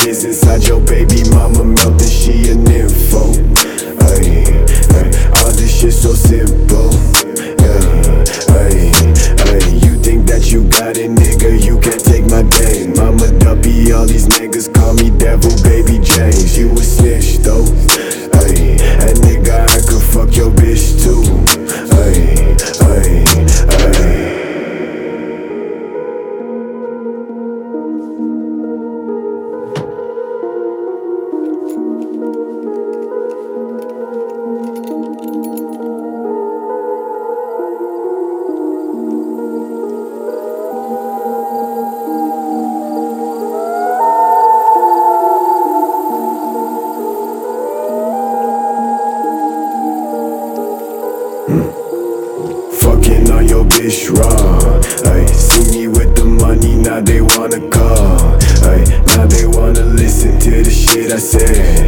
is inside your baby mama mouth, and she a nympho. Ay, ay, all this shit so simple. You think that you got it, nigga, you can't take my game. I'm a duppy, all these niggas call me Devil Baby James. You a snitch though, ay, and nigga, I could fuck your bitch too. Ay, ay, ay. Fucking on your bitch raw. Ay, see me with the money, now they wanna call. Ay, now they wanna listen to the shit I said.